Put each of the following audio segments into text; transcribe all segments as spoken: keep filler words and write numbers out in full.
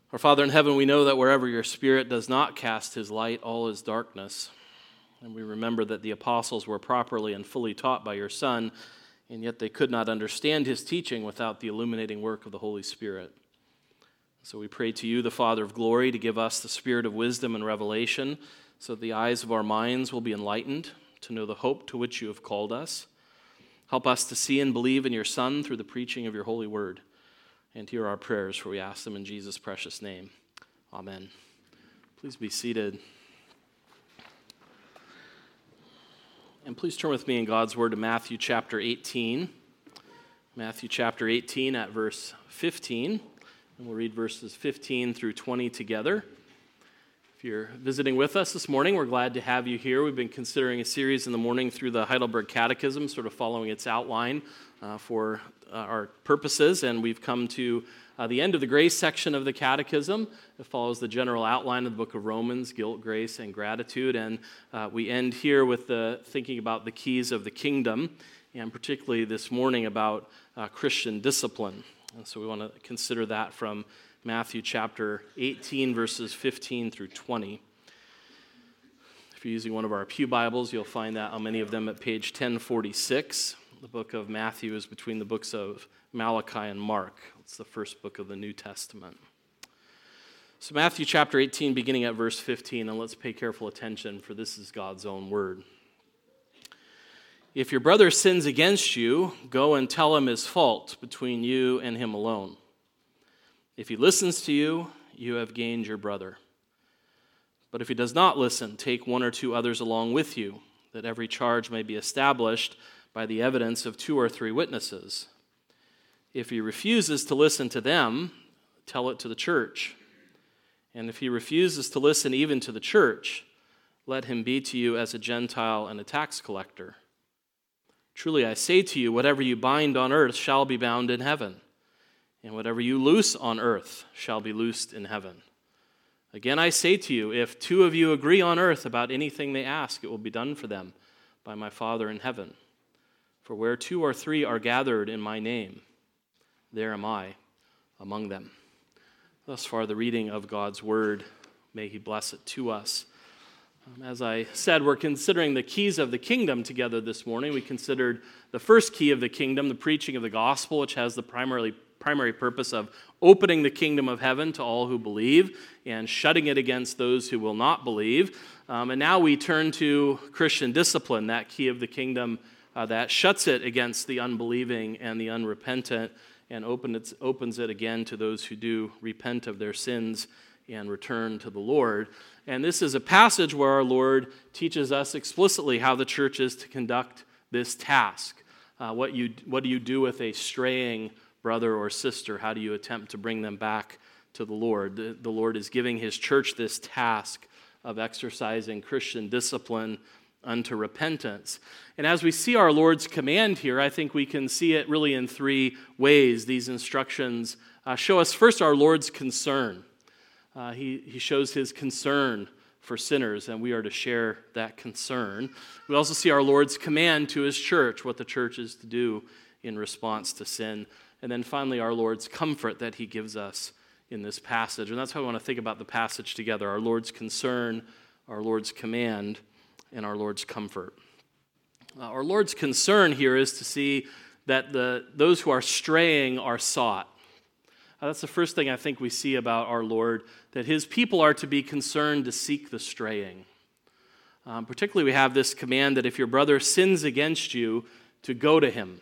Our Father in heaven, we know that wherever your Spirit does not cast his light, all is darkness. And we remember that the apostles were properly and fully taught by your Son, and yet they could not understand his teaching without the illuminating work of the Holy Spirit. So we pray to you, the Father of glory, to give us the spirit of wisdom and revelation, so that the eyes of our minds will be enlightened to know the hope to which you have called us. Help us to see and believe in your Son through the preaching of your holy word. And hear our prayers, for we ask them in Jesus' precious name. Amen. Please be seated. And please turn with me in God's word to Matthew chapter eighteen. Matthew chapter eighteen at verse fifteen. And we'll read verses fifteen through twenty together. If you're visiting with us this morning, we're glad to have you here. We've been considering a series in the morning through the Heidelberg Catechism, sort of following its outline uh, for uh, our purposes, and we've come to uh, the end of the grace section of the Catechism. It follows the general outline of the book of Romans, guilt, grace, and gratitude, and uh, we end here with the thinking about the keys of the kingdom, and particularly this morning about uh, Christian discipline. And so we want to consider that from Matthew chapter eighteen, verses fifteen through twenty. If you're using one of our pew Bibles, you'll find that on many of them at page ten forty-six. The book of Matthew is between the books of Malachi and Mark. It's the first book of the New Testament. So Matthew chapter eighteen, beginning at verse fifteen, and let's pay careful attention, for this is God's own word. If your brother sins against you, go and tell him his fault between you and him alone. If he listens to you, you have gained your brother. But if he does not listen, take one or two others along with you, that every charge may be established by the evidence of two or three witnesses. If he refuses to listen to them, tell it to the church. And if he refuses to listen even to the church, let him be to you as a Gentile and a tax collector. Truly I say to you, whatever you bind on earth shall be bound in heaven, and whatever you loose on earth shall be loosed in heaven. Again I say to you, if two of you agree on earth about anything they ask, it will be done for them by my Father in heaven. For where two or three are gathered in my name, there am I among them. Thus far the reading of God's word. May he bless it to us. Um, as I said, we're considering the keys of the kingdom together this morning. We considered the first key of the kingdom, the preaching of the gospel, which has the primarily primary purpose of opening the kingdom of heaven to all who believe and shutting it against those who will not believe. Um, and now we turn to Christian discipline, that key of the kingdom uh, that shuts it against the unbelieving and the unrepentant and open it, opens it again to those who do repent of their sins and return to the Lord. And this is a passage where our Lord teaches us explicitly how the church is to conduct this task. Uh, what you what do you do with a straying brother or sister? How do you attempt to bring them back to the Lord? The, the Lord is giving his church this task of exercising Christian discipline unto repentance. And as we see our Lord's command here, I think we can see it really in three ways. These instructions uh, show us first our Lord's concern. Uh, he, he shows his concern for sinners, and we are to share that concern. We also see our Lord's command to his church, what the church is to do in response to sin. And then finally, our Lord's comfort that he gives us in this passage. And that's how we want to think about the passage together, our Lord's concern, our Lord's command, and our Lord's comfort. Uh, our Lord's concern here is to see that the those who are straying are sought. Uh, that's the first thing I think we see about our Lord, that his people are to be concerned to seek the straying. Um, particularly, we have this command that if your brother sins against you, to go to him.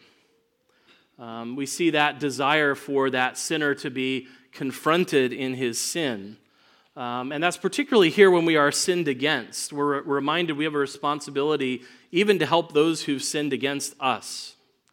Um, we see that desire for that sinner to be confronted in his sin. Um, and that's particularly here when we are sinned against. We're, we're reminded we have a responsibility even to help those who've sinned against us.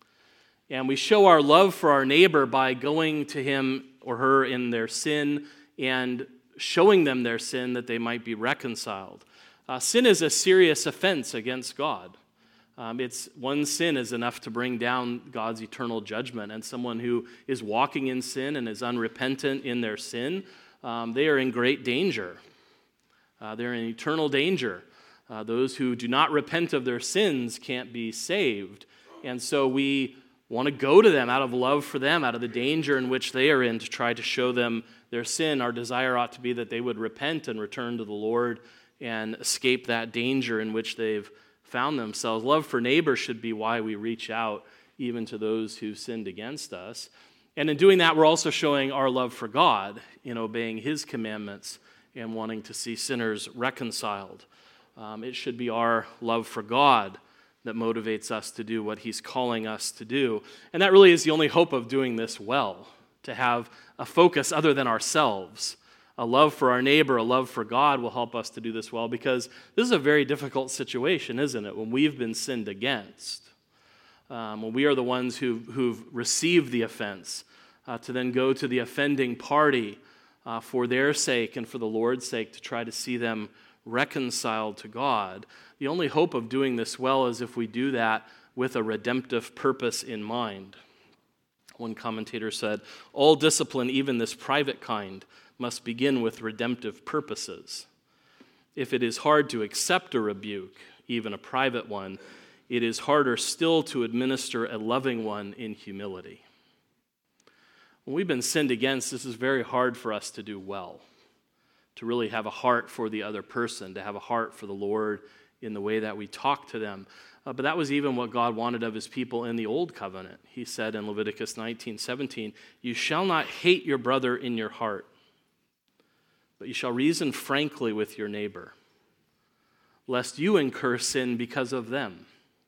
And we show our love for our neighbor by going to him or her in their sin and showing them their sin that they might be reconciled. Uh, sin is a serious offense against God. Um, it's one sin is enough to bring down God's eternal judgment, and someone who is walking in sin and is unrepentant in their sin, um, they are in great danger. Uh, they're in eternal danger. Uh, those who do not repent of their sins can't be saved. And so we want to go to them out of love for them, out of the danger in which they are in, to try to show them their sin. Our desire ought to be that they would repent and return to the Lord and escape that danger in which they've found themselves. Love for neighbor should be why we reach out even to those who sinned against us. And in doing that, we're also showing our love for God in obeying his commandments and wanting to see sinners reconciled. Um, it should be our love for God that motivates us to do what he's calling us to do. And that really is the only hope of doing this well, to have a focus other than ourselves. A love for our neighbor, a love for God will help us to do this well, because this is a very difficult situation, isn't it, when we've been sinned against. Um, when we are the ones who, who've received the offense, uh, to then go to the offending party uh, for their sake and for the Lord's sake to try to see them reconciled to God. The only hope of doing this well is if we do that with a redemptive purpose in mind. One commentator said, "All discipline, even this private kind, must begin with redemptive purposes. If it is hard to accept a rebuke, even a private one, it is harder still to administer a loving one in humility." When we've been sinned against, this is very hard for us to do well, to really have a heart for the other person, to have a heart for the Lord in the way that we talk to them. Uh, but that was even what God wanted of his people in the Old Covenant. He said in Leviticus nineteen seventeen, "You shall not hate your brother in your heart, but you shall reason frankly with your neighbor, lest you incur sin because of them."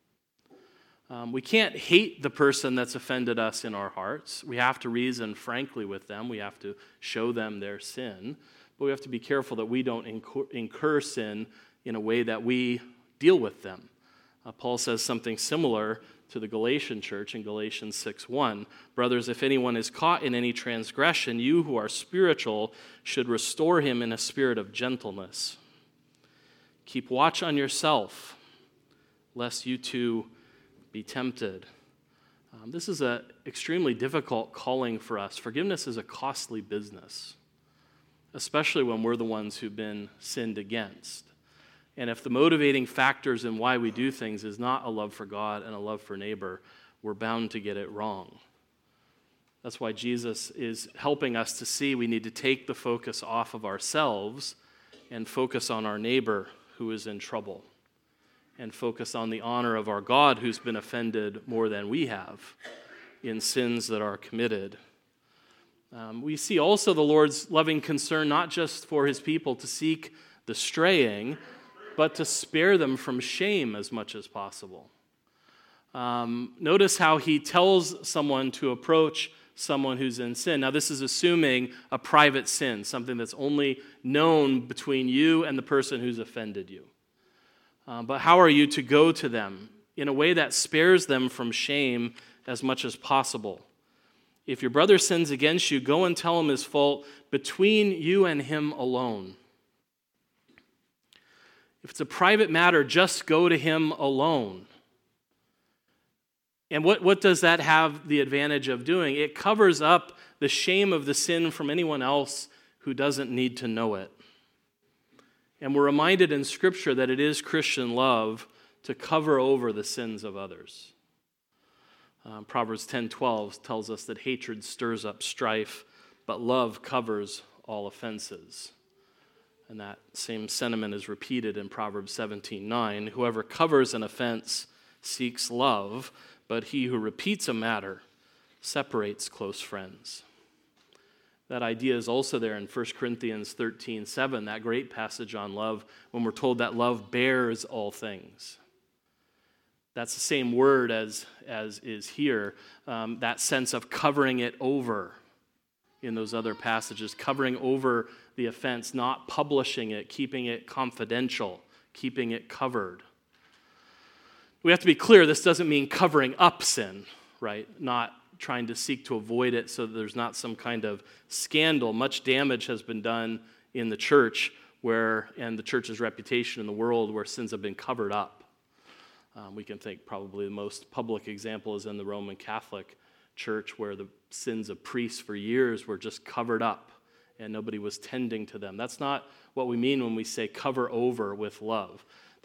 Um, we can't hate the person that's offended us in our hearts. We have to reason frankly with them. We have to show them their sin. But we have to be careful that we don't incur, incur sin in a way that we deal with them. Uh, Paul says something similar to the Galatian church in Galatians six one. "Brothers, if anyone is caught in any transgression, you who are spiritual should restore him in a spirit of gentleness. Keep watch on yourself, lest you too be tempted." Um, this is an extremely difficult calling for us. Forgiveness is a costly business, especially when we're the ones who've been sinned against. And if the motivating factors in why we do things is not a love for God and a love for neighbor, we're bound to get it wrong. That's why Jesus is helping us to see we need to take the focus off of ourselves and focus on our neighbor who is in trouble, and focus on the honor of our God who's been offended more than we have in sins that are committed. Um, we see also the Lord's loving concern not just for his people to seek the straying, but to spare them from shame as much as possible. Um, notice how he tells someone to approach someone who's in sin. Now, this is assuming a private sin, something that's only known between you and the person who's offended you. Uh, but how are you to go to them in a way that spares them from shame as much as possible? If your brother sins against you, go and tell him his fault between you and him alone. If it's a private matter, just go to him alone. And what, what does that have the advantage of doing? It covers up the shame of the sin from anyone else who doesn't need to know it. And we're reminded in Scripture that it is Christian love to cover over the sins of others. Um, Proverbs ten twelve tells us that hatred stirs up strife, but love covers all offenses. And that same sentiment is repeated in Proverbs seventeen nine. Whoever covers an offense seeks love, but he who repeats a matter separates close friends. That idea is also there in First Corinthians thirteen seven, that great passage on love, when we're told that love bears all things. That's the same word as, as is here, um, that sense of covering it over in those other passages, covering over the offense, not publishing it, keeping it confidential, keeping it covered. We have to be clear, this doesn't mean covering up sin, right? Not trying to seek to avoid it so that there's not some kind of scandal. Much damage has been done in the church where, and the church's reputation in the world, where sins have been covered up. Um, we can think probably the most public example is in the Roman Catholic Church, where the sins of priests for years were just covered up and nobody was tending to them. That's not what we mean when we say cover over with love.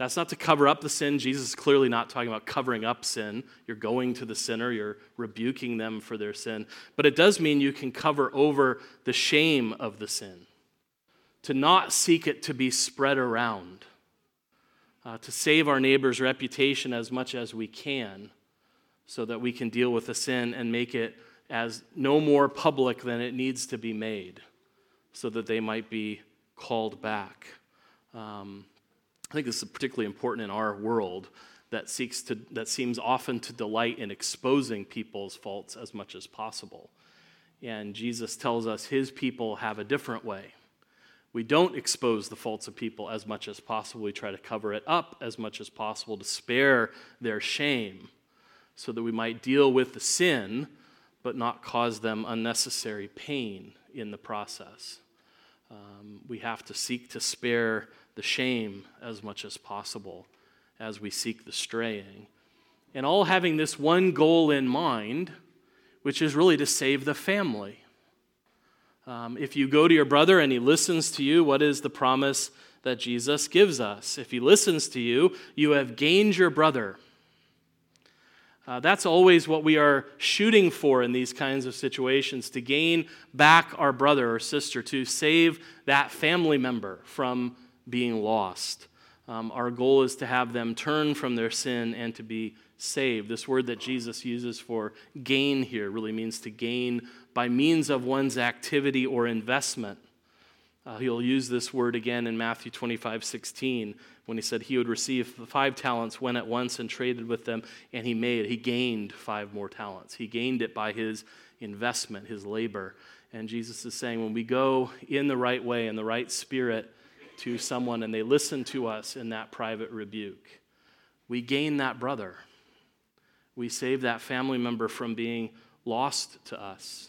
That's not to cover up the sin. Jesus is clearly not talking about covering up sin. You're going to the sinner, you're rebuking them for their sin. But it does mean you can cover over the shame of the sin, to not seek it to be spread around, uh, to save our neighbor's reputation as much as we can so that we can deal with the sin and make it as no more public than it needs to be made so that they might be called back. Um, I think this is particularly important in our world that seeks to that seems often to delight in exposing people's faults as much as possible. And Jesus tells us his people have a different way. We don't expose the faults of people as much as possible. We try to cover it up as much as possible to spare their shame so that we might deal with the sin but not cause them unnecessary pain in the process. Um, we have to seek to spare the shame as much as possible as we seek the straying. And all having this one goal in mind, which is really to save the family. Um, if you go to your brother and he listens to you, what is the promise that Jesus gives us? If he listens to you, you have gained your brother. Uh, that's always what we are shooting for in these kinds of situations, to gain back our brother or sister, to save that family member from being lost. Um, our goal is to have them turn from their sin and to be saved. This word that Jesus uses for gain here really means to gain by means of one's activity or investment. Uh, he'll use this word again in Matthew twenty-five sixteen when he said he would receive five talents, went at once and traded with them, and he made, he gained five more talents. He gained it by his investment, his labor. And Jesus is saying when we go in the right way, in the right spirit to someone and they listen to us in that private rebuke, we gain that brother. We save that family member from being lost to us.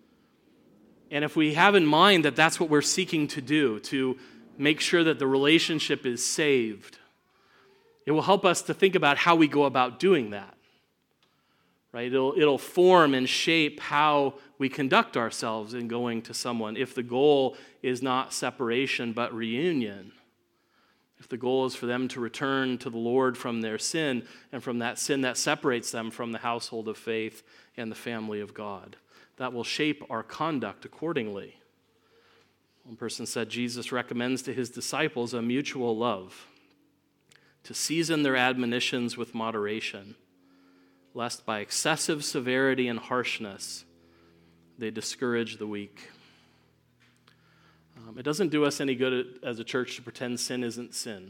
And if we have in mind that that's what we're seeking to do, to make sure that the relationship is saved, it will help us to think about how we go about doing that. Right? It'll, it'll form and shape how we conduct ourselves in going to someone if the goal is not separation but reunion. If the goal is for them to return to the Lord from their sin and from that sin that separates them from the household of faith and the family of God. That will shape our conduct accordingly. One person said Jesus recommends to his disciples a mutual love, to season their admonitions with moderation, lest by excessive severity and harshness they discourage the weak. Um, it doesn't do us any good as a church to pretend sin isn't sin,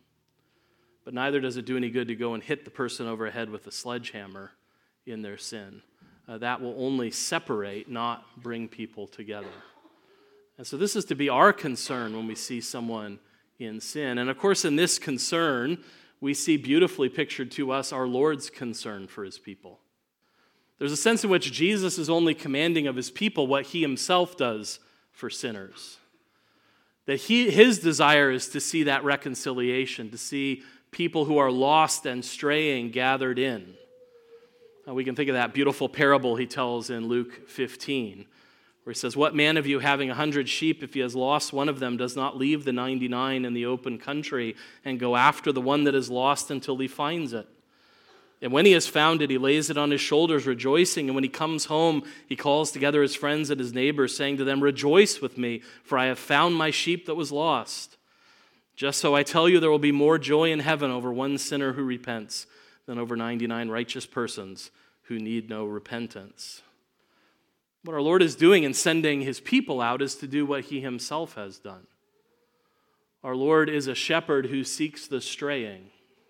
but neither does it do any good to go and hit the person over the head with a sledgehammer in their sin. Uh, that will only separate, not bring people together. And so this is to be our concern when we see someone in sin. And of course, in this concern, we see beautifully pictured to us our Lord's concern for his people. There's a sense in which Jesus is only commanding of his people what he himself does for sinners. That he, his desire is to see that reconciliation, to see people who are lost and straying gathered in. Uh, we can think of that beautiful parable he tells in Luke fifteen, where he says, "What man of you having a hundred sheep, if he has lost one of them, does not leave the ninety-nine in the open country and go after the one that is lost until he finds it? And when he has found it, he lays it on his shoulders, rejoicing. And when he comes home, he calls together his friends and his neighbors, saying to them, 'Rejoice with me, for I have found my sheep that was lost.' Just so I tell you, there will be more joy in heaven over one sinner who repents than over ninety-nine righteous persons who need no repentance." What our Lord is doing in sending his people out is to do what he himself has done. Our Lord is a shepherd who seeks the straying.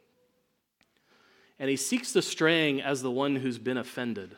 And he seeks the straying as the one who's been offended.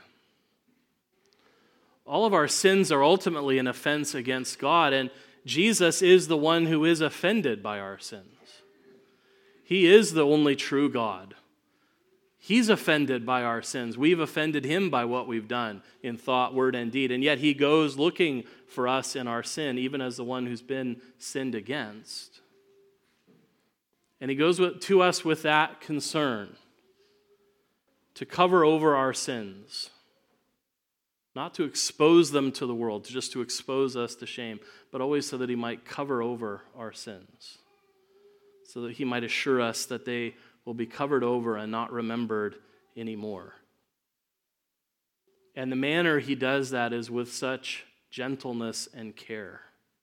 All of our sins are ultimately an offense against God, and Jesus is the one who is offended by our sins. He is the only true God. He's offended by our sins. We've offended him by what we've done in thought, word, and deed. And yet he goes looking for us in our sin, even as the one who's been sinned against. And he goes to us with that concern, to cover over our sins, not to expose them to the world, just to expose us to shame, but always so that he might cover over our sins. so that he might assure us that they will be covered over and not remembered anymore. And the manner he does that is with such gentleness and care.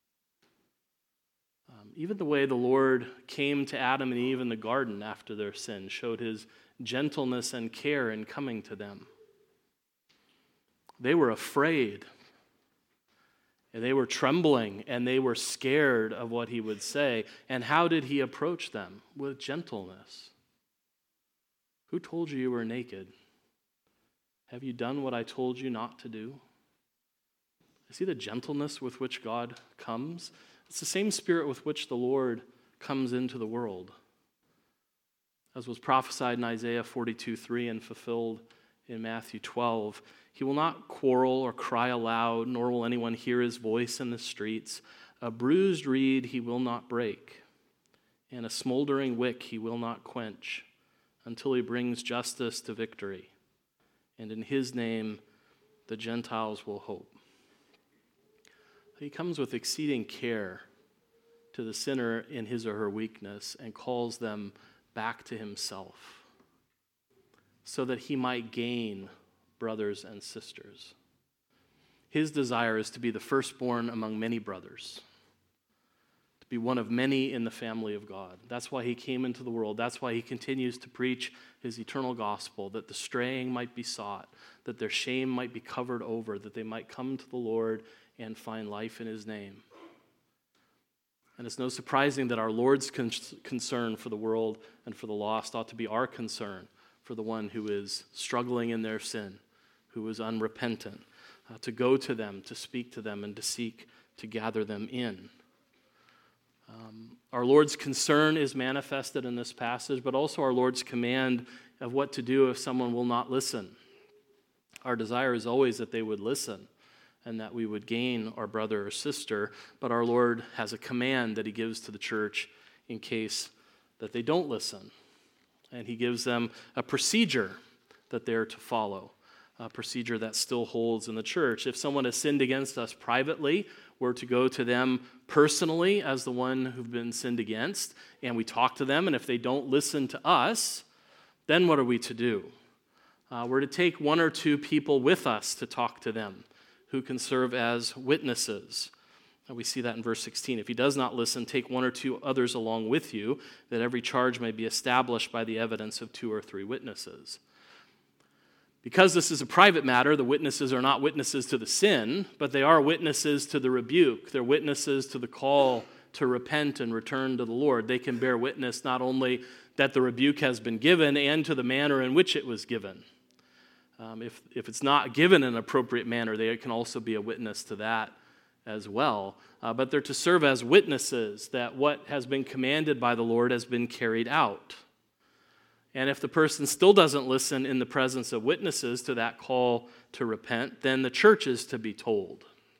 Um, even the way the Lord came to Adam and Eve in the garden after their sin showed his gentleness and care in coming to them. They were afraid, and they were trembling, and they were scared of what he would say. And how did he approach them? With gentleness. Who told you you were naked? Have you done what I told you not to do? See the gentleness with which God comes? It's the same spirit with which the Lord comes into the world. As was prophesied in Isaiah forty-two three and fulfilled in Matthew twelve, he will not quarrel or cry aloud, nor will anyone hear his voice in the streets. A bruised reed he will not break, and a smoldering wick he will not quench, until he brings justice to victory. And in his name the Gentiles will hope. He comes with exceeding care to the sinner in his or her weakness and calls them back to himself so that he might gain brothers and sisters. His desire is to be the firstborn among many brothers, to be one of many in the family of God. That's why he came into the world. That's why he continues to preach his eternal gospel, that the straying might be sought, that their shame might be covered over, that they might come to the Lord and find life in his name. And it's no surprising that our Lord's con- concern for the world and for the lost ought to be our concern for the one who is struggling in their sin, who is unrepentant, uh, to go to them, to speak to them, and to seek to gather them in. Um, our Lord's concern is manifested in this passage, but also our Lord's command of what to do if someone will not listen. Our desire is always that they would listen and that we would gain our brother or sister, but our Lord has a command that he gives to the church in case that they don't listen. And he gives them a procedure that they're to follow, a procedure that still holds in the church. If someone has sinned against us privately, we're to go to them personally as the one who've been sinned against, and we talk to them, and if they don't listen to us, then what are we to do? Uh, we're to take one or two people with us to talk to them, who can serve as witnesses. And we see that in verse sixteen. If he does not listen, take one or two others along with you, that every charge may be established by the evidence of two or three witnesses. Because this is a private matter, the witnesses are not witnesses to the sin, but they are witnesses to the rebuke. They're witnesses to the call to repent and return to the Lord. They can bear witness not only that the rebuke has been given and to the manner in which it was given. Um, if, if it's not given in an appropriate manner, they can also be a witness to that as well. Uh, but they're to serve as witnesses that what has been commanded by the Lord has been carried out. And if the person still doesn't listen in the presence of witnesses to that call to repent, then the church is to be told.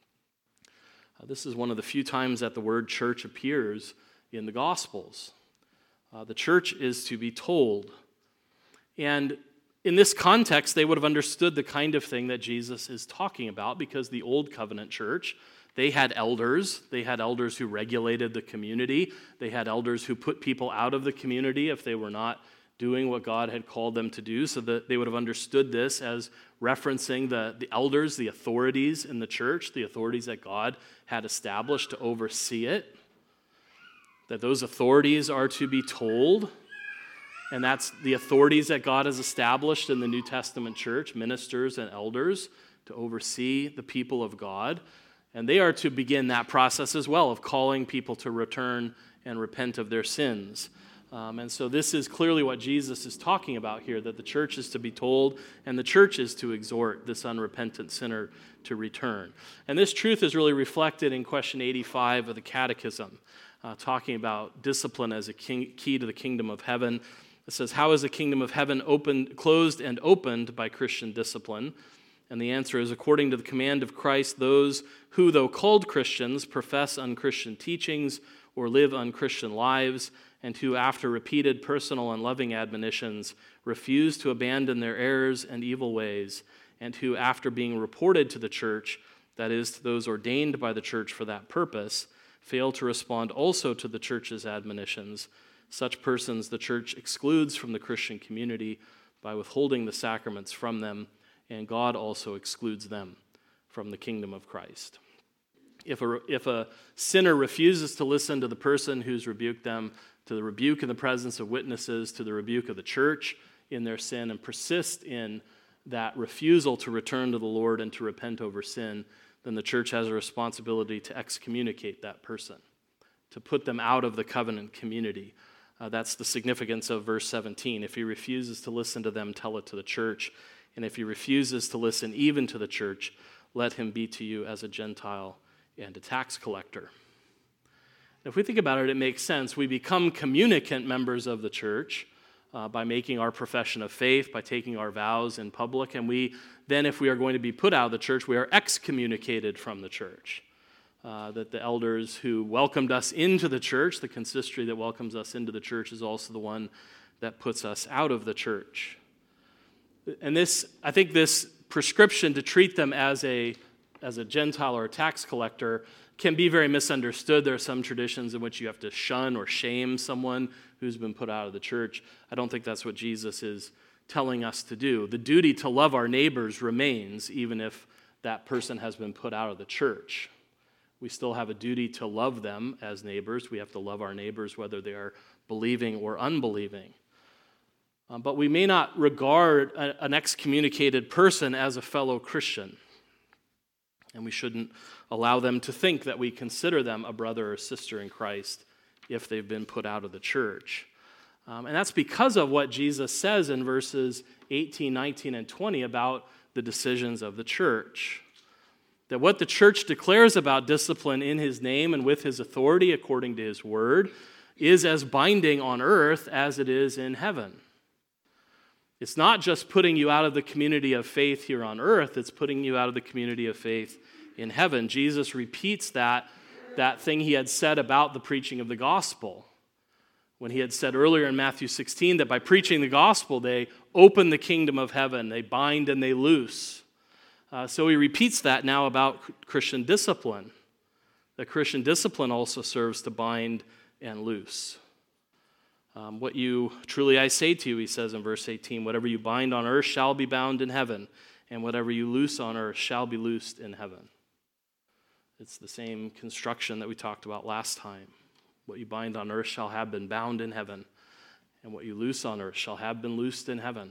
Uh, this is one of the few times that the word church appears in the Gospels. Uh, the church is to be told. And in this context, they would have understood the kind of thing that Jesus is talking about, because the Old Covenant church, they had elders. They had elders who regulated the community. They had elders who put people out of the community if they were not doing what God had called them to do, so that they would have understood this as referencing the, the elders, the authorities in the church, the authorities that God had established to oversee it, that those authorities are to be told. And that's the authorities that God has established in the New Testament church, ministers and elders, to oversee the people of God. And they are to begin that process as well of calling people to return and repent of their sins. Um, and so this is clearly what Jesus is talking about here, that the church is to be told and the church is to exhort this unrepentant sinner to return. And this truth is really reflected in question eighty-five of the Catechism, uh, talking about discipline as a king, key to the kingdom of heaven. It says, how is the kingdom of heaven opened, closed and opened by Christian discipline? And the answer is, according to the command of Christ, those who, though called Christians, profess unchristian teachings or live unchristian lives, and who, after repeated personal and loving admonitions, refuse to abandon their errors and evil ways, and who, after being reported to the church, that is, to those ordained by the church for that purpose, fail to respond also to the church's admonitions, Such persons the church excludes from the Christian community by withholding the sacraments from them, and God also excludes them from the kingdom of Christ. If a, if a sinner refuses to listen to the person who's rebuked them, to the rebuke in the presence of witnesses, to the rebuke of the church in their sin, and persist in that refusal to return to the Lord and to repent over sin, then the church has a responsibility to excommunicate that person, to put them out of the covenant community. Uh, that's the significance of verse seventeen. If he refuses to listen to them, tell it to the church. And if he refuses to listen even to the church, let him be to you as a Gentile and a tax collector. If we think about it, it makes sense. We become communicant members of the church uh, by making our profession of faith, by taking our vows in public, and we then, if we are going to be put out of the church, we are excommunicated from the church. Uh, that the elders who welcomed us into the church, the consistory that welcomes us into the church, is also the one that puts us out of the church. And this, I think this prescription to treat them as a, as a Gentile or a tax collector can be very misunderstood. There are some traditions in which you have to shun or shame someone who's been put out of the church. I don't think that's what Jesus is telling us to do. The duty to love our neighbors remains even if that person has been put out of the church. We still have a duty to love them as neighbors. We have to love our neighbors whether they are believing or unbelieving. Um, but we may not regard a, an excommunicated person as a fellow Christian. And we shouldn't allow them to think that we consider them a brother or sister in Christ if they've been put out of the church. Um, and that's because of what Jesus says in verses eighteen, nineteen, and twenty about the decisions of the church. That what the church declares about discipline in his name and with his authority according to his word is as binding on earth as it is in heaven. It's not just putting you out of the community of faith here on earth, it's putting you out of the community of faith in heaven. Jesus repeats that, that thing he had said about the preaching of the gospel. When he had said earlier in Matthew sixteen that by preaching the gospel, they open the kingdom of heaven, they bind and they loose. Uh, so he repeats that now about Christian discipline. That Christian discipline also serves to bind and loose. Um, what you, truly I say to you, he says in verse eighteen, whatever you bind on earth shall be bound in heaven, and whatever you loose on earth shall be loosed in heaven. It's the same construction that we talked about last time. What you bind on earth shall have been bound in heaven, and what you loose on earth shall have been loosed in heaven.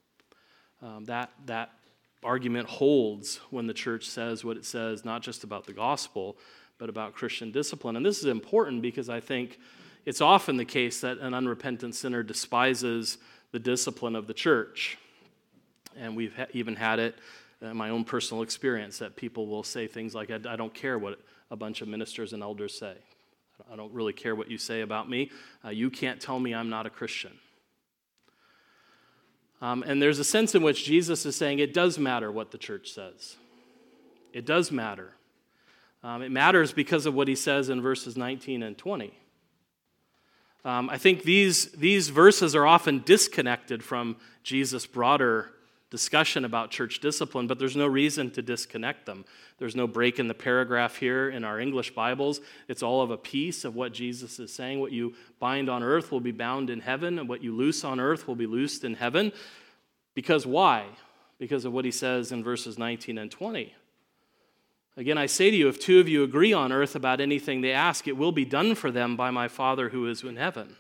Um, that, that argument holds when the church says what it says, not just about the gospel, but about Christian discipline. And this is important because I think it's often the case that an unrepentant sinner despises the discipline of the church. And we've ha- even had it in my own personal experience that people will say things like, I, I don't care what a bunch of ministers and elders say. I don't really care what you say about me. Uh, you can't tell me I'm not a Christian. Um, and there's a sense in which Jesus is saying it does matter what the church says. It does matter. Um, it matters because of what he says in verses nineteen and twenty. Um, I think these, these verses are often disconnected from Jesus' broader discussion about church discipline, but there's no reason to disconnect them. There's no break in the paragraph here in our English Bibles. It's all of a piece of what Jesus is saying. What you bind on earth will be bound in heaven, and what you loose on earth will be loosed in heaven. Because why? Because of what he says in verses nineteen and twenty. Again, I say to you, if two of you agree on earth about anything they ask, it will be done for them by my Father who is in heaven.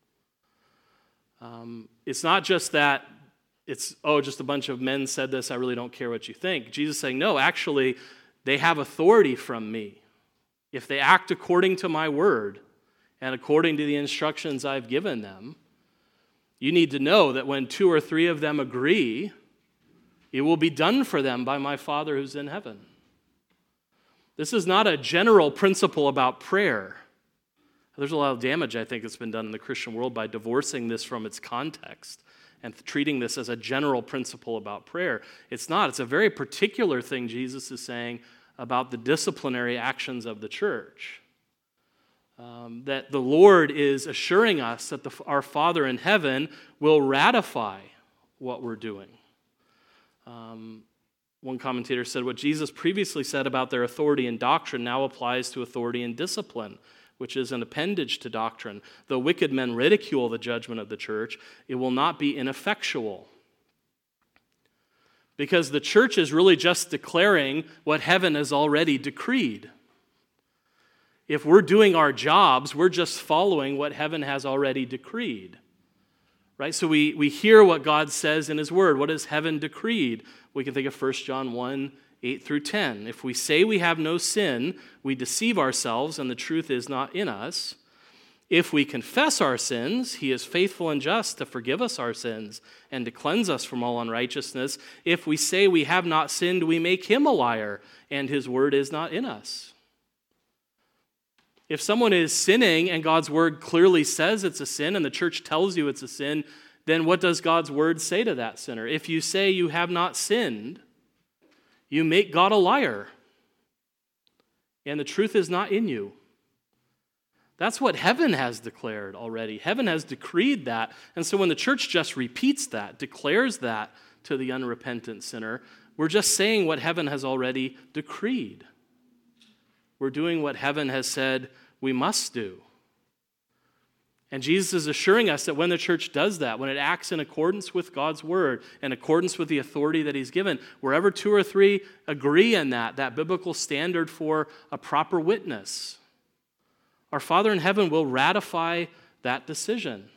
Um, it's not just that it's, oh, just a bunch of men said this, I really don't care what you think. Jesus is saying, no, actually, they have authority from me. If they act according to my word and according to the instructions I've given them, you need to know that when two or three of them agree, it will be done for them by my Father who's in heaven. This is not a general principle about prayer. There's a lot of damage, I think, that's been done in the Christian world by divorcing this from its context and treating this as a general principle about prayer. It's not. It's a very particular thing Jesus is saying about the disciplinary actions of the church. Um, that the Lord is assuring us that the, our Father in heaven will ratify what we're doing. Um, one commentator said what Jesus previously said about their authority in doctrine now applies to authority in discipline, which is an appendage to doctrine. Though wicked men ridicule the judgment of the church, it will not be ineffectual. Because the church is really just declaring what heaven has already decreed. If we're doing our jobs, we're just following what heaven has already decreed. Right? So we, we hear what God says in his word. What has heaven decreed? We can think of First John one, eight through ten. If we say we have no sin, we deceive ourselves and the truth is not in us. If we confess our sins, he is faithful and just to forgive us our sins and to cleanse us from all unrighteousness. If we say we have not sinned, we make him a liar and his word is not in us. If someone is sinning and God's word clearly says it's a sin and the church tells you it's a sin, then what does God's word say to that sinner? If you say you have not sinned, you make God a liar, and the truth is not in you. That's what heaven has declared already. Heaven has decreed that. And so when the church just repeats that, declares that to the unrepentant sinner, we're just saying what heaven has already decreed. We're doing what heaven has said we must do. And Jesus is assuring us that when the church does that, when it acts in accordance with God's word, in accordance with the authority that he's given, wherever two or three agree in that, that biblical standard for a proper witness, our Father in heaven will ratify that decision.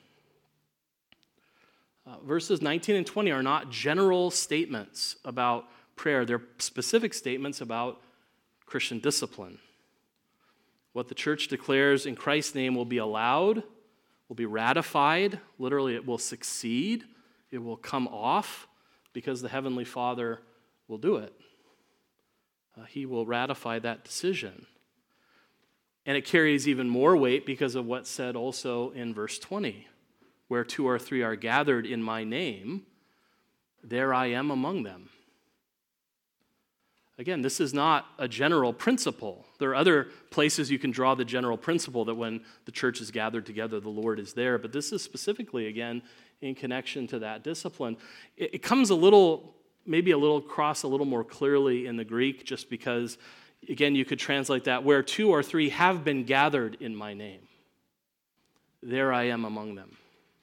Uh, verses nineteen and twenty are not general statements about prayer. They're specific statements about Christian discipline. What the church declares in Christ's name will be allowed, will be ratified. Literally, it will succeed. It will come off because the Heavenly Father will do it. Uh, he will ratify that decision. And it carries even more weight because of what's said also in verse twenty, where two or three are gathered in my name, there I am among them. Again, this is not a general principle. There are other places you can draw the general principle that when the church is gathered together, the Lord is there. But this is specifically, again, in connection to that discipline. It, it comes a little, maybe a little across a little more clearly in the Greek, just because, again, you could translate that, where two or three have been gathered in my name, there I am among them.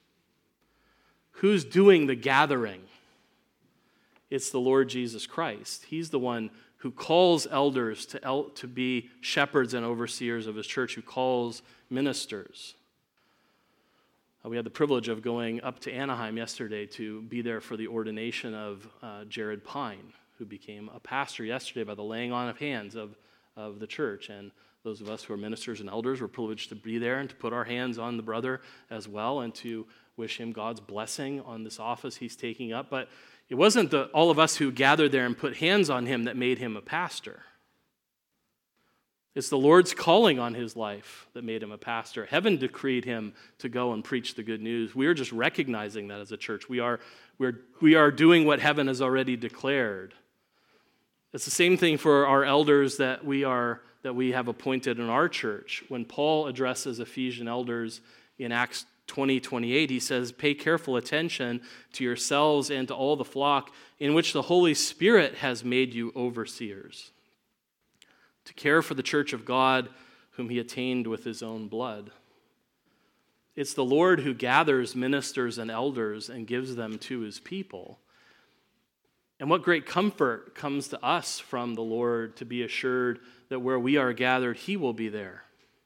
Who's doing the gathering? It's the Lord Jesus Christ. He's the one who calls elders to, el- to be shepherds and overseers of his church, who calls ministers. Uh, we had the privilege of going up to Anaheim yesterday to be there for the ordination of uh, Jared Pine, who became a pastor yesterday by the laying on of hands of, of the church. And those of us who are ministers and elders were privileged to be there and to put our hands on the brother as well and to wish him God's blessing on this office he's taking up. But it wasn't the, all of us who gathered there and put hands on him that made him a pastor. It's the Lord's calling on his life that made him a pastor. Heaven decreed him to go and preach the good news. We are just recognizing that as a church. We are, we're, we are doing what heaven has already declared. It's the same thing for our elders that we are that we have appointed in our church. When Paul addresses Ephesian elders in Acts twenty, twenty-eight, he says, pay careful attention to yourselves and to all the flock in which the Holy Spirit has made you overseers, to care for the church of God whom he attained with his own blood. It's the Lord who gathers ministers and elders and gives them to his people. And what great comfort comes to us from the Lord to be assured that where we are gathered, he will be there.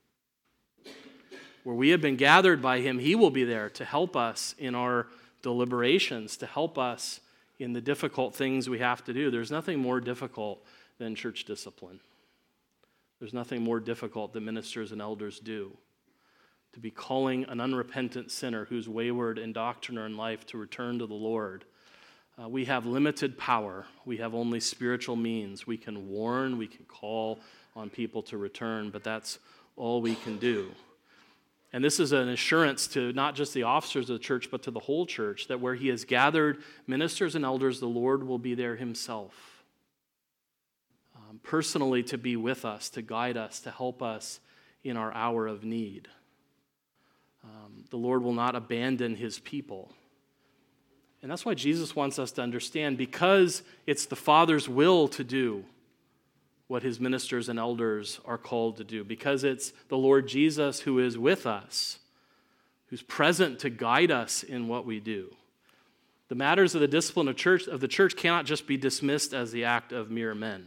Where we have been gathered by him, he will be there to help us in our deliberations, to help us in the difficult things we have to do. There's nothing more difficult than church discipline. There's nothing more difficult that ministers and elders do. To be calling an unrepentant sinner who's wayward in doctrine or in life to return to the Lord. Uh, we have limited power. We have only spiritual means. We can warn, we can call on people to return, but that's all we can do. And this is an assurance to not just the officers of the church, but to the whole church, that where he has gathered ministers and elders, the Lord will be there himself. Um, personally to be with us, to guide us, to help us in our hour of need. Um, the Lord will not abandon his people. And that's why Jesus wants us to understand, because it's the Father's will to do what his ministers and elders are called to do, because it's the Lord Jesus who is with us, who's present to guide us in what we do. The matters of the discipline of church of the church cannot just be dismissed as the act of mere men.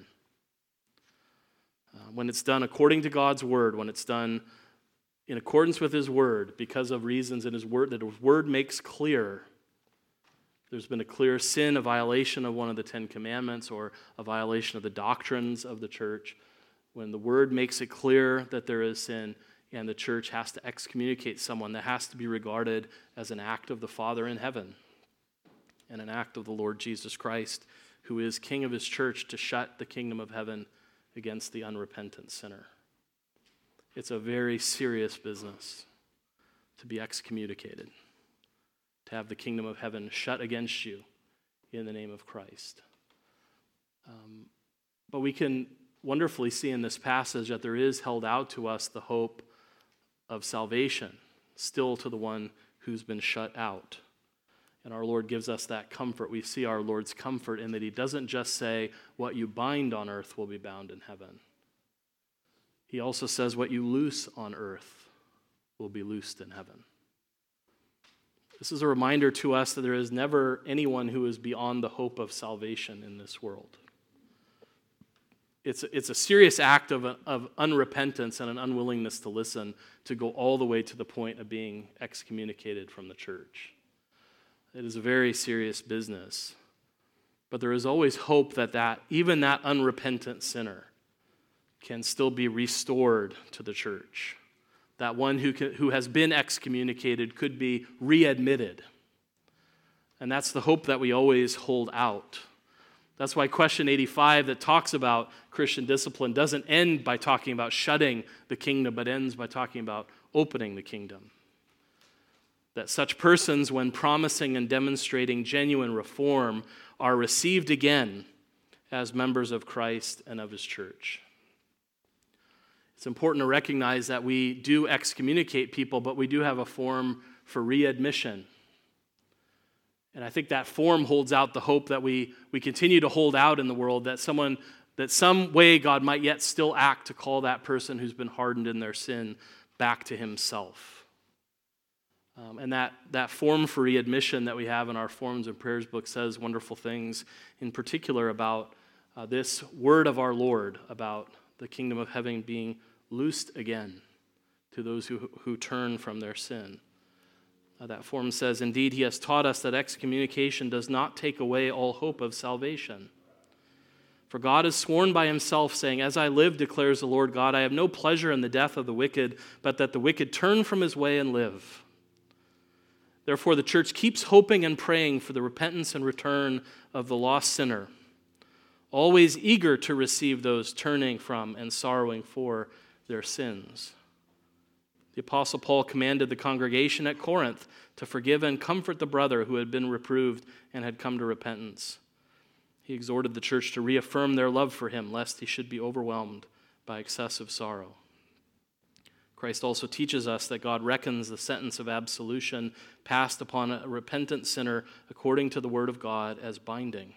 Uh, when it's done according to God's word, when it's done in accordance with his word, because of reasons in his word that his word makes clear, there's been a clear sin, a violation of one of the Ten Commandments, or a violation of the doctrines of the church. When the word makes it clear that there is sin, and the church has to excommunicate someone, that has to be regarded as an act of the Father in heaven and an act of the Lord Jesus Christ, who is King of his church, to shut the kingdom of heaven against the unrepentant sinner. It's a very serious business to be excommunicated, to have the kingdom of heaven shut against you in the name of Christ. Um, but we can wonderfully see in this passage that there is held out to us the hope of salvation, still to the one who's been shut out. And our Lord gives us that comfort. We see our Lord's comfort in that he doesn't just say, what you bind on earth will be bound in heaven. He also says, what you loose on earth will be loosed in heaven. This is a reminder to us that there is never anyone who is beyond the hope of salvation in this world. It's, it's a serious act of, of unrepentance and an unwillingness to listen to go all the way to the point of being excommunicated from the church. It is a very serious business. But there is always hope that, that even that unrepentant sinner can still be restored to the church. That one who can, who has been excommunicated could be readmitted. And that's the hope that we always hold out. That's why question eighty-five that talks about Christian discipline doesn't end by talking about shutting the kingdom, but ends by talking about opening the kingdom. That such persons, when promising and demonstrating genuine reform, are received again as members of Christ and of his church. It's important to recognize that we do excommunicate people, but we do have a form for readmission. And I think that form holds out the hope that we, we continue to hold out in the world, that someone, that some way God might yet still act to call that person who's been hardened in their sin back to himself. Um, and that, that form for readmission that we have in our Forms and Prayers book says wonderful things, in particular about uh, this word of our Lord, about the kingdom of heaven being loosed again to those who, who turn from their sin. Uh, that form says, indeed, he has taught us that excommunication does not take away all hope of salvation. For God has sworn by himself, saying, as I live, declares the Lord God, I have no pleasure in the death of the wicked, but that the wicked turn from his way and live. Therefore, the church keeps hoping and praying for the repentance and return of the lost sinner, always eager to receive those turning from and sorrowing for their sins. The Apostle Paul commanded the congregation at Corinth to forgive and comfort the brother who had been reproved and had come to repentance. He exhorted the church to reaffirm their love for him, lest he should be overwhelmed by excessive sorrow. Christ also teaches us that God reckons the sentence of absolution passed upon a repentant sinner according to the word of God as binding.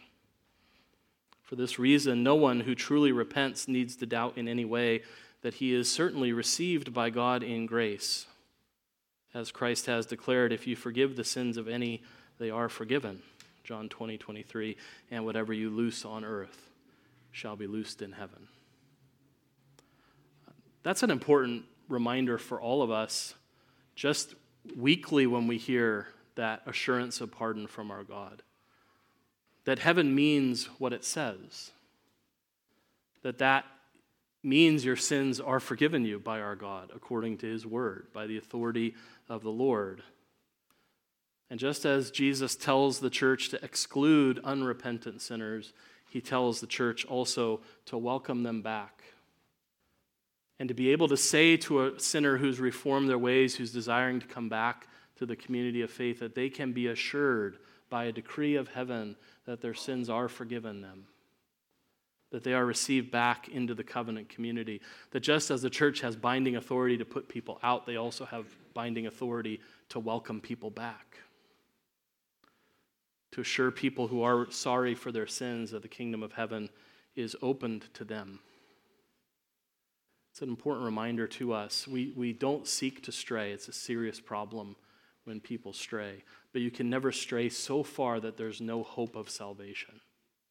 For this reason, no one who truly repents needs to doubt in any way that he is certainly received by God in grace. As Christ has declared, if you forgive the sins of any, they are forgiven. John twenty, twenty-three, and whatever you loose on earth shall be loosed in heaven. That's an important reminder for all of us, just weekly when we hear that assurance of pardon from our God. That heaven means what it says. That that means your sins are forgiven you by our God, according to his word, by the authority of the Lord. And just as Jesus tells the church to exclude unrepentant sinners, he tells the church also to welcome them back. And to be able to say to a sinner who's reformed their ways, who's desiring to come back to the community of faith, that they can be assured by a decree of heaven that their sins are forgiven them, that they are received back into the covenant community, that just as the church has binding authority to put people out, they also have binding authority to welcome people back, to assure people who are sorry for their sins that the kingdom of heaven is opened to them. It's an important reminder to us. We, we don't seek to stray. It's a serious problem when people stray. But you can never stray so far that there's no hope of salvation.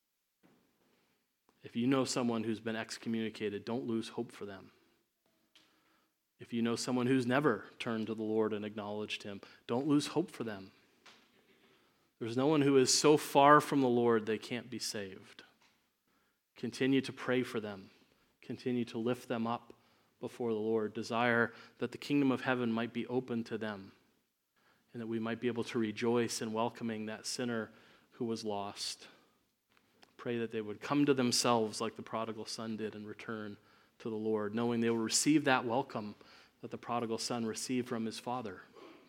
If you know someone who's been excommunicated, don't lose hope for them. If you know someone who's never turned to the Lord and acknowledged him, don't lose hope for them. There's no one who is so far from the Lord they can't be saved. Continue to pray for them. Continue to lift them up before the Lord. Desire that the kingdom of heaven might be open to them and that we might be able to rejoice in welcoming that sinner who was lost. Pray that they would come to themselves like the prodigal son did and return to the Lord, knowing they will receive that welcome that the prodigal son received from his father.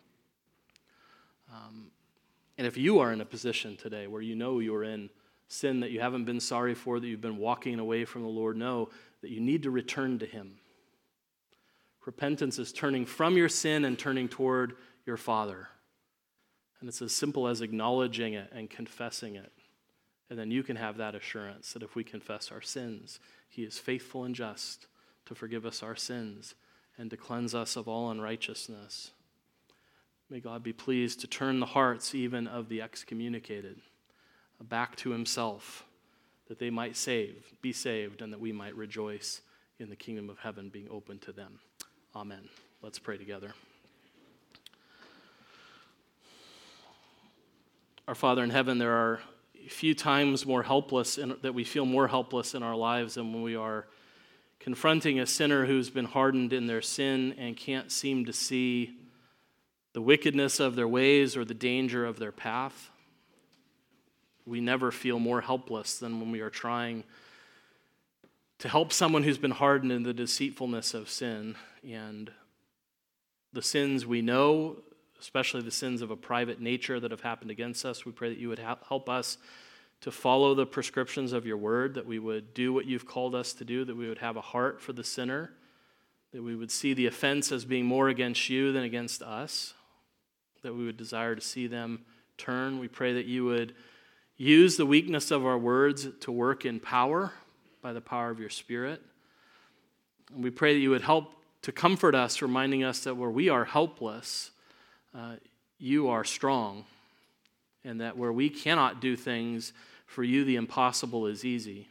Um, and if you are in a position today where you know you're in sin that you haven't been sorry for, that you've been walking away from the Lord, know that you need to return to him. Repentance is turning from your sin and turning toward your Father. And it's as simple as acknowledging it and confessing it. And then you can have that assurance that if we confess our sins, he is faithful and just to forgive us our sins and to cleanse us of all unrighteousness. May God be pleased to turn the hearts even of the excommunicated back to himself, that they might save, be saved, and that we might rejoice in the kingdom of heaven being open to them. Amen. Let's pray together. Our Father in heaven, there are few times more helpless in, that we feel more helpless in our lives than when we are confronting a sinner who's been hardened in their sin and can't seem to see the wickedness of their ways or the danger of their path. We never feel more helpless than when we are trying to help someone who's been hardened in the deceitfulness of sin and the sins we know, especially the sins of a private nature that have happened against us. We pray that you would help us to follow the prescriptions of your word, that we would do what you've called us to do, that we would have a heart for the sinner, that we would see the offense as being more against you than against us, that we would desire to see them turn. We pray that you would use the weakness of our words to work in power by the power of your Spirit. And we pray that you would help to comfort us, reminding us that where we are helpless, uh, you are strong, and that where we cannot do things, for you the impossible is easy.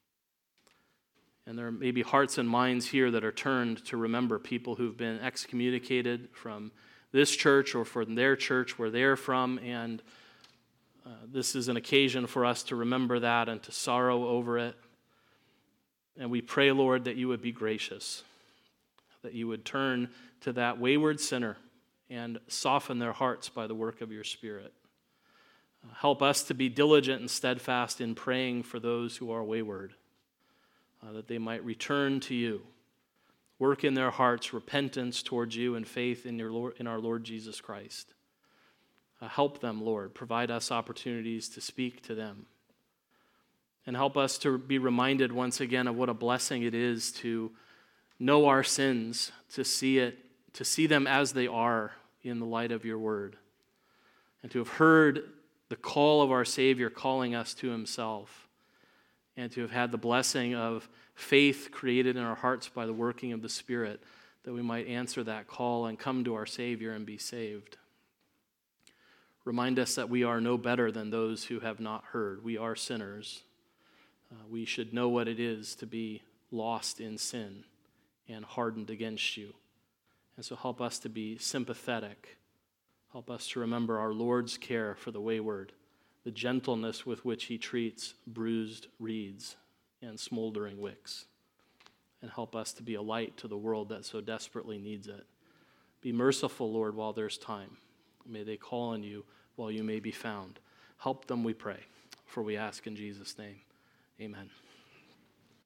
And there may be hearts and minds here that are turned to remember people who've been excommunicated from this church or from their church where they're from, and uh, this is an occasion for us to remember that and to sorrow over it. And we pray, Lord, that you would be gracious, that you would turn to that wayward sinner and soften their hearts by the work of your Spirit. Uh, help us to be diligent and steadfast in praying for those who are wayward, uh, that they might return to you. Work in their hearts repentance towards you and faith in your Lord, in our Lord Jesus Christ. Uh, help them, Lord. Provide us opportunities to speak to them. And help us to be reminded once again of what a blessing it is to know our sins, to see it, to see them as they are in the light of your word, and to have heard the call of our Savior calling us to himself, and to have had the blessing of faith created in our hearts by the working of the Spirit, that we might answer that call and come to our Savior and be saved. Remind us that we are no better than those who have not heard. We are sinners. Uh, we should know what it is to be lost in sin and hardened against you. And so help us to be sympathetic. Help us to remember our Lord's care for the wayward, the gentleness with which he treats bruised reeds and smoldering wicks. And help us to be a light to the world that so desperately needs it. Be merciful, Lord, while there's time. May they call on you while you may be found. Help them, we pray, for we ask in Jesus' name. Amen.